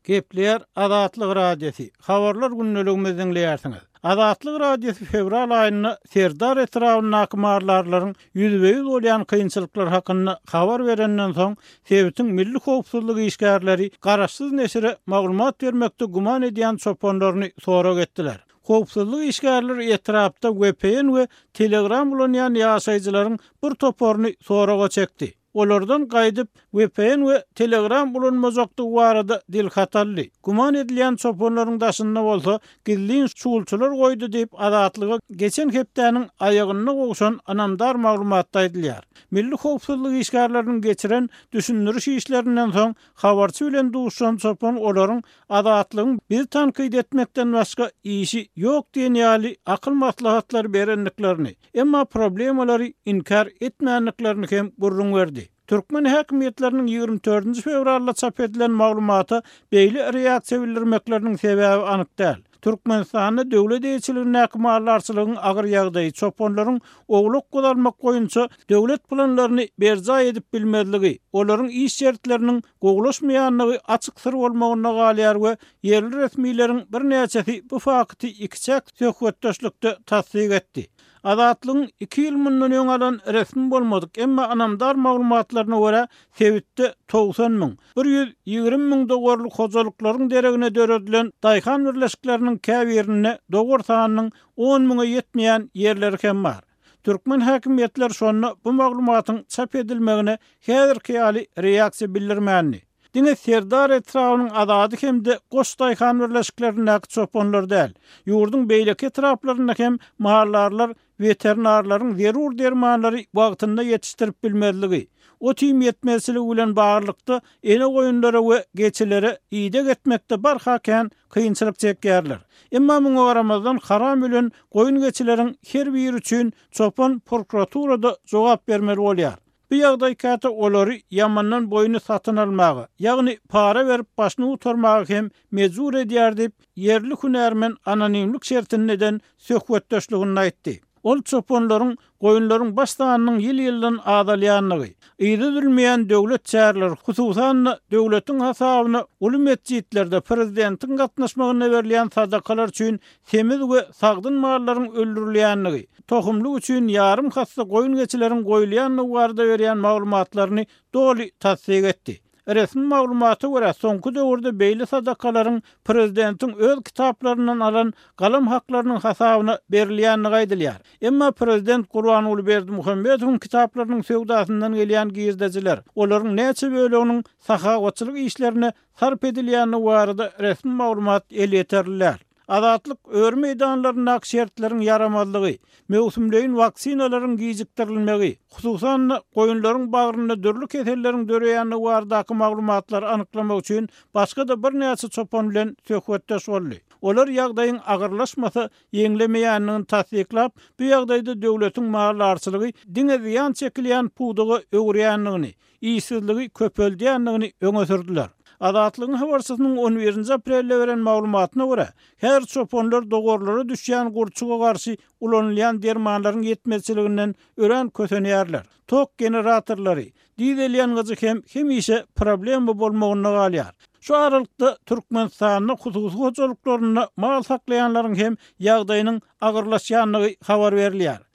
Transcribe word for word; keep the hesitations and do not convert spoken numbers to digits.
Gepler Adatlyk radiosi. Habarlar günnäligimizden dinleýärsiňiz. Adatlyk radiosi fevral aýyny Serdar etrawyny akmarlarlaryň ýüzbeýiz bolýan kynçylyklar hakynda habar berenden soň Sebitiň milli howpsuzlyk işgärleri garaşsyz neşire maglumat bermekde guman edýän çopanlaryny sorak etdiler. Howpsuzlyk işgärleri etrapda V P N we Telegram bolanýan ýaşaýjylaryň bir toporuny soraga çekdi. Olardan gaýdyp V P N we Telegram bulanmazakdygy barada dil hatally. Guman edilýän çopanlaryň daşynda bolsa gizlin şuulçular goýdy diýip adatlyga geçen hepdäniň aýagyna gowşan anamdar maglumat aýdylýar. Milli howpsuzlyk işgärlerini geçiren düşündiriş işlerinden soň habarçy bilen duşan çopan olaryň adatlygyň bir tanqid etmekden başga işi ýok diýen ýaly akyl maslahatlar berendiklerini, emma problemalary inkar etmänliklerini hem gurrun berdi. Türkmen häkimetleriniň ýygrimi dördünji fevralda çap edilen maglumata beýle reaksiýa bildirmekleriniň sebäbi anyk däl. Türkmenistanda döwlet eýçiliginiň akmarlarçylygyň agyr ýagdaýy çopanlaryň ogluk godarmak goýunça döwlet planlaryny berza edip bilmezligi, olaryň iş şertleriniň goglaşmaýanlygy açyk sır bolmagyna galýar we yerli resmiýleriň bir näçesi bu fakty ikçek söhbetdeşlikde tasdik etdi. Adatlygyň iki ýyl mundan öň alan resmi bolmadyk, emma anamdar maglumatlaryna görä Sebitde doksan müň, bir ýüz ýygrimi müň dogorlyk hojalyklaryň deregine döredilen daýhan birleşikleriniň käbirine dogor sanynyň on müňe ýetmeýän ýerleri hem bar. Türkmen häkimetler şonu bu maglumatyň çap edilmegine häzirki ýaly reaksiýa bildirmänli. Dine Serdar etrawynyň adady hemde goş daýhan birleşiklerine çopanlar däl. Ýurduň beýleki etraplarynda hem mahallarlar veterinarlaryň zerur dermanlary wagtynda ýetişdirip bilmezligi, o tim ýetmezligi bilen baglykda ene goýunlara we geçilere ýyda getmekde barhaken kynçylyk çekýärler. Emma muňa garamazdan haram bilen goýun geçileriň her biri üçin çopan prokuraturada jogap bermeli bolýar. Bu ýagdaý kata olary ýamandan boýuny satyn almagy, ýagny para berip başyny utarmagy hem mejbur edýär diýip yerli hünärmen anonimlik şertinden söhbetdeşligini aýtdy. Ol çopanlaryň goýunlaryň başlanynyň ýyl-ýyldan adalýanlygy, ýyldyrylmaýan döwlet çärleri, hususan döwletiň hasabyna ulum etjitlerde prezidentiň gatnaşmagyna berilýän sadakalar üçin semiz we sagdyn mallaryň öldürilýänligi, tohumluk üçin ýarym hassa goýun geçileriň goýulýanlygy barada berýän maglumatlaryny doly tasdik etdi. Resmi maglumata görä soňky döwürde beýle sadakalaryň prezidentiň öz kitaplaryndan alan galam haklarynyň hasabyna berilýänligi aýdylýar. Emma prezident Gurbanuly Berdimuhammedowyň kitaplarynyň söwdasyndan gelýän gizdejiler, olaryň näçe böleginiň sahawatçylyk işlerine sarp edilýänligi barada resmi maglumat el ýeterliler. Adatlyk ör meýdanlarynyň akşertlerin yaramazlygy, mewsumleýin vaksinalaryň gijikdirilmegi, hususan goýunlaryň bagyrynda dörli keselleriň döreýänligi barada maglumatlar anyklamak üçin başga da bir näçe çopan bilen söhbetdeş boldy. Olar ýagdaýyň agyrlaşmasy ýeňlemeýänligini tasdiklap, bu ýagdaýda döwletiň mallarçylygy diňe ziýan çekilýän pudugy öwrýänligini, ýyşsizligi köpeldýänligini öňe sürdiler. Adatlygyň habarçysynyň on birinji aprelde beren maglumatyna görä, her çopanlar dogorlara düşýän gurçuga garşy ulanylýan dermanlaryň ýetmezçiliginden ören kötenýärler. Tok generatorlary, diýilýän gazy hem hemişe problem bolmagyna galýar. Şu aralykda Türkmenistanyň hususy hojalyklaryna mal saklaýanlaryň hem ýagdaýynyň agyrlaşýanlygy habar berilýär.